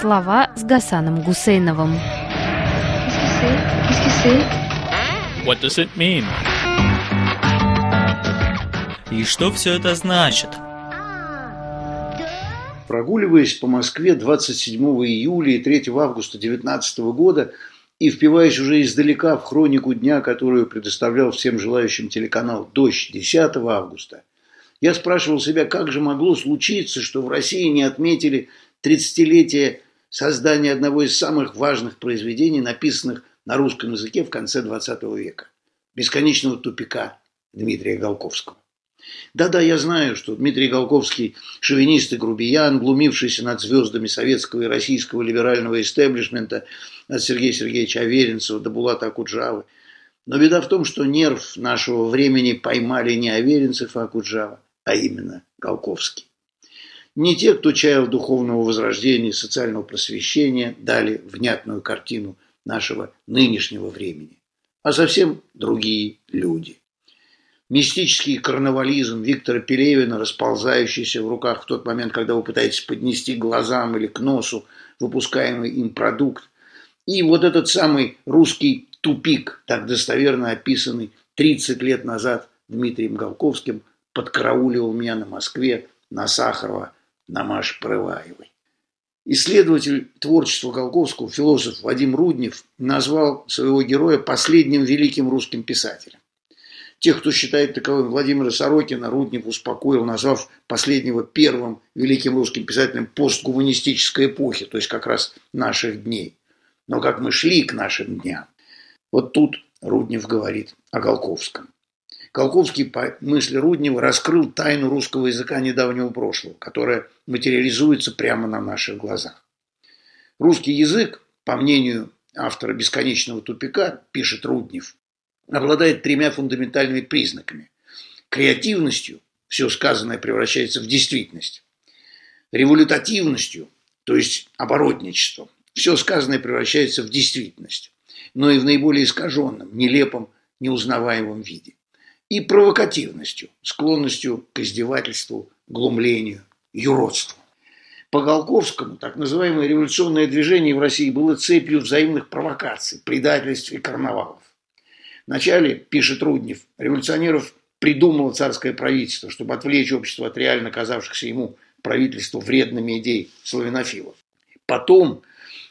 Слова с Гасаном Гусейновым. What does it mean? И что все это значит? Прогуливаясь по Москве 27 июля и 3 августа 2019 года и впиваясь уже издалека в хронику дня, которую предоставлял всем желающим телеканал «Дождь» 10 августа, я спрашивал себя, как же могло случиться, что в России не отметили 30-летие создания одного из самых важных произведений, написанных на русском языке в конце 20 века – «Бесконечного тупика» Дмитрия Голковского. Да-да, я знаю, что Дмитрий Голковский – шовинист и грубиян, глумившийся над звездами советского и российского либерального истеблишмента, от Сергея Сергеевича Аверинцева до Булата Акуджавы. Но беда в том, что нерв нашего времени поймали не Аверинцев и Акуджава, а именно Голковский. Не те, кто чаял духовного возрождения и социального просвещения, дали внятную картину нашего нынешнего времени, а совсем другие люди. Мистический карнавализм Виктора Пелевина, расползающийся в руках в тот момент, когда вы пытаетесь поднести к глазам или к носу выпускаемый им продукт, и вот этот самый русский тупик, так достоверно описанный 30 лет назад Дмитрием Голковским, подкарауливал меня на Москве, на Сахарова, на Маше Прываевой. Исследователь творчества Голковского, философ Вадим Руднев, назвал своего героя последним великим русским писателем. Тех, кто считает таковым Владимира Сорокина, Руднев успокоил, назвав последнего первым великим русским писателем постгуманистической эпохи, то есть как раз наших дней. Но как мы шли к нашим дням, вот тут Руднев говорит о Голковском. Голковский, по мысли Руднева, раскрыл тайну русского языка недавнего прошлого, которая материализуется прямо на наших глазах. Русский язык, по мнению автора «Бесконечного тупика», пишет Руднев, обладает 3 фундаментальными признаками. Креативностью все сказанное превращается в действительность. Револютативностью, то есть оборотничеством, все сказанное превращается в действительность, но и в наиболее искаженном, нелепом, неузнаваемом виде. И провокативностью, склонностью к издевательству, глумлению, юродству. По Голковскому так называемое революционное движение в России было цепью взаимных провокаций, предательств и карнавалов. Вначале, пишет Руднев, революционеров придумало царское правительство, чтобы отвлечь общество от реально казавшихся ему правительству вредными идей славянофилов. Потом,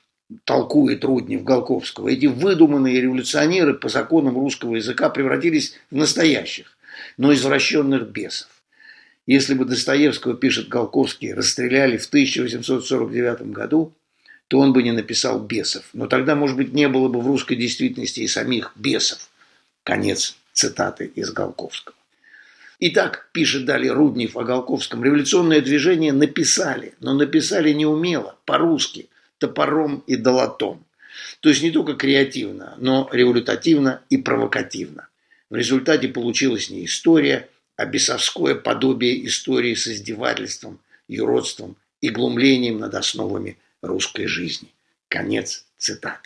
толкует Руднев Голковского, эти выдуманные революционеры по законам русского языка превратились в настоящих, но извращенных бесов. Если бы Достоевского, пишет Голковский, расстреляли в 1849 году, то он бы не написал «бесов». Но тогда, может быть, не было бы в русской действительности и самих бесов. Конец цитаты из Голковского. Итак, пишет далее Руднев о Голковском, революционное движение написали, но написали неумело, по-русски, топором и долотом. То есть не только креативно, но револютативно и провокативно. В результате получилась не история, а бесовское подобие истории с издевательством, юродством и глумлением над основами русской жизни. Конец цитаты.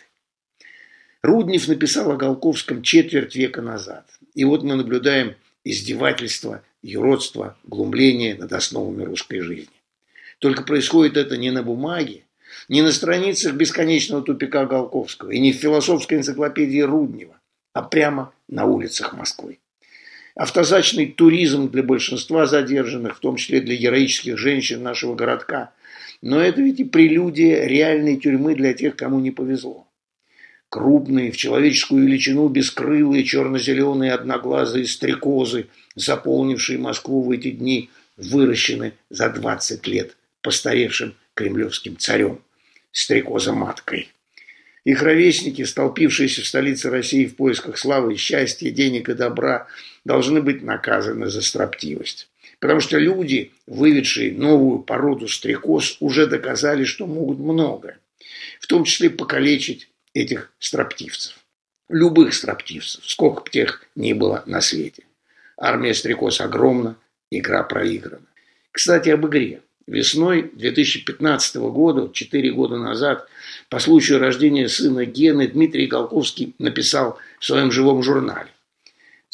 Руднев написал о Голковском четверть века назад. И вот мы наблюдаем издевательство, юродство, глумление над основами русской жизни. Только происходит это не на бумаге, не на страницах «Бесконечного тупика» Голковского и не в философской энциклопедии Руднева, а прямо на улицах Москвы. Автозачный туризм для большинства задержанных, в том числе для героических женщин нашего городка. Но это ведь и прелюдия реальной тюрьмы для тех, кому не повезло. Крупные, в человеческую величину бескрылые, черно-зеленые, одноглазые стрекозы, заполнившие Москву в эти дни, выращены за 20 лет постаревшим кремлевским царем, стрекоза-маткой. Их ровесники, столпившиеся в столице России в поисках славы, счастья, денег и добра, должны быть наказаны за строптивость. Потому что люди, выведшие новую породу стрекоз, уже доказали, что могут многое, в том числе покалечить этих строптивцев. Любых строптивцев, сколько бы тех ни было на свете. Армия стрекоз огромна, игра проиграна. Кстати, об игре. Весной 2015 года, 4 года назад, по случаю рождения сына Гены, Дмитрий Голковский написал в своем живом журнале.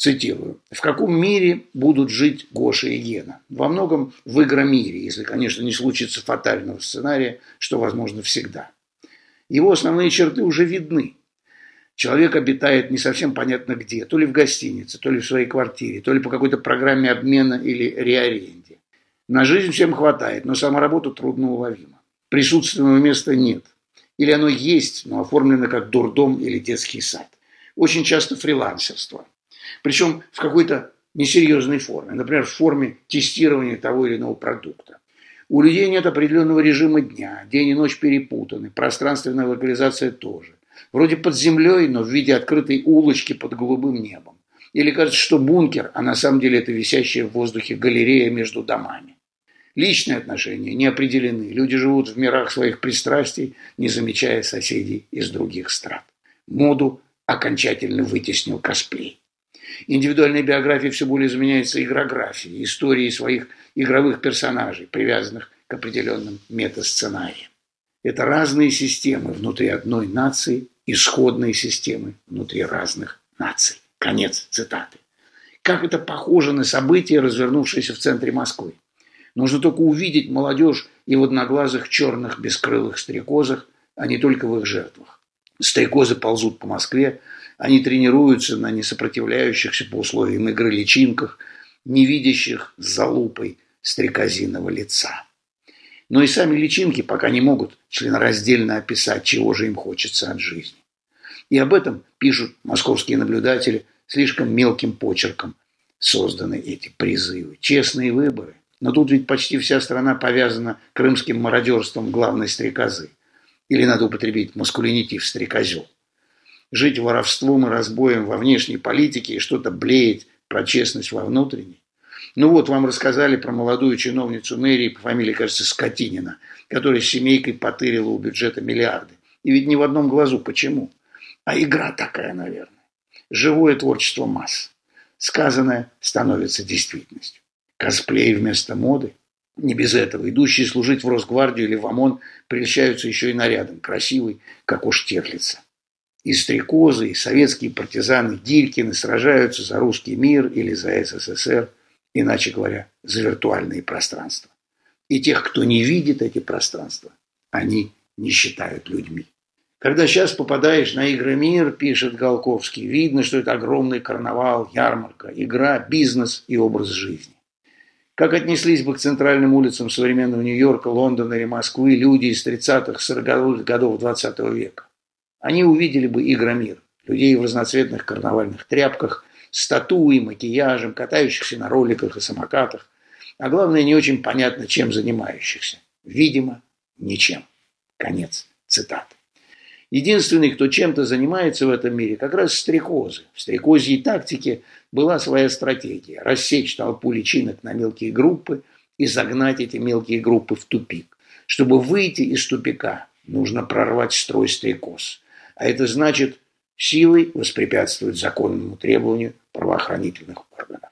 Цитирую. «В каком мире будут жить Гоша и Гена? Во многом в игромире, если, конечно, не случится фатального сценария, что возможно всегда. Его основные черты уже видны. Человек обитает не совсем понятно где, то ли в гостинице, то ли в своей квартире, то ли по какой-то программе обмена или реаренде. На жизнь всем хватает, но сама работа трудноуловима. Присутственного места нет. Или оно есть, но оформлено как дурдом или детский сад. Очень часто фрилансерство. Причем в какой-то несерьезной форме. Например, в форме тестирования того или иного продукта. У людей нет определенного режима дня. День и ночь перепутаны. Пространственная локализация тоже. Вроде под землей, но в виде открытой улочки под голубым небом. Или кажется, что бункер, а на самом деле это висящая в воздухе галерея между домами. Личные отношения не определены. Люди живут в мирах своих пристрастий, не замечая соседей из других стран. Моду окончательно вытеснил косплей. Индивидуальная биография все более заменяется игрографией, историей своих игровых персонажей, привязанных к определенным метасценариям. Это разные системы внутри одной нации и сходные системы внутри разных наций. Конец цитаты. Как это похоже на события, развернувшиеся в центре Москвы. Нужно только увидеть молодежь и в одноглазых черных бескрылых стрекозах, а не только в их жертвах. Стрекозы ползут по Москве, они тренируются на несопротивляющихся по условиям игры личинках, не видящих за лупой стрекозиного лица. Но и сами личинки пока не могут членораздельно описать, чего же им хочется от жизни. И об этом пишут московские наблюдатели, слишком мелким почерком созданы эти призывы. Честные выборы. Но тут ведь почти вся страна повязана крымским мародерством главной стрекозы. Или надо употребить маскулинитив «стрекозел». Жить воровством и разбоем во внешней политике и что-то блеять про честность во внутренней. Ну вот, вам рассказали про молодую чиновницу мэрии по фамилии, кажется, Скотинина, которая с семейкой потырила у бюджета миллиарды. И ведь ни в одном глазу. Почему? А игра такая, наверное. Живое творчество масс. Сказанное становится действительностью. Косплей вместо моды. Не без этого. Идущие служить в Росгвардию или в ОМОН прельщаются еще и нарядом. Красивый, как у Штирлица. И стрекозы, и советские партизаны Дилькины сражаются за русский мир или за СССР, иначе говоря, за виртуальные пространства. И тех, кто не видит эти пространства, они не считают людьми. Когда сейчас попадаешь на Игромир, пишет Голковский, видно, что это огромный карнавал, ярмарка, игра, бизнес и образ жизни. Как отнеслись бы к центральным улицам современного Нью-Йорка, Лондона или Москвы люди из 30-х, 40-х годов 20 века? Они увидели бы Игромир, людей в разноцветных карнавальных тряпках, с тату и макияжем, катающихся на роликах и самокатах, а главное, не очень понятно, чем занимающихся. Видимо, ничем. Конец цитаты. Единственный, кто чем-то занимается в этом мире, как раз стрекозы. В стрекозьей тактике была своя стратегия – рассечь толпу личинок на мелкие группы и загнать эти мелкие группы в тупик. Чтобы выйти из тупика, нужно прорвать строй стрекоз. А это значит силой воспрепятствовать законному требованию правоохранительных органов.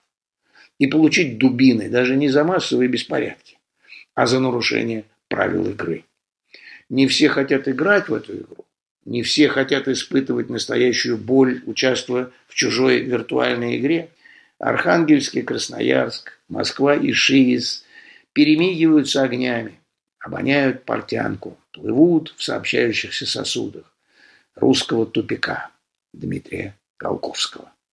И получить дубины даже не за массовые беспорядки, а за нарушение правил игры. Не все хотят играть в эту игру, не все хотят испытывать настоящую боль, участвуя в чужой виртуальной игре. Архангельск и Красноярск, Москва и Шиес перемигиваются огнями, обоняют портянку, плывут в сообщающихся сосудах русского тупика Дмитрия Голковского.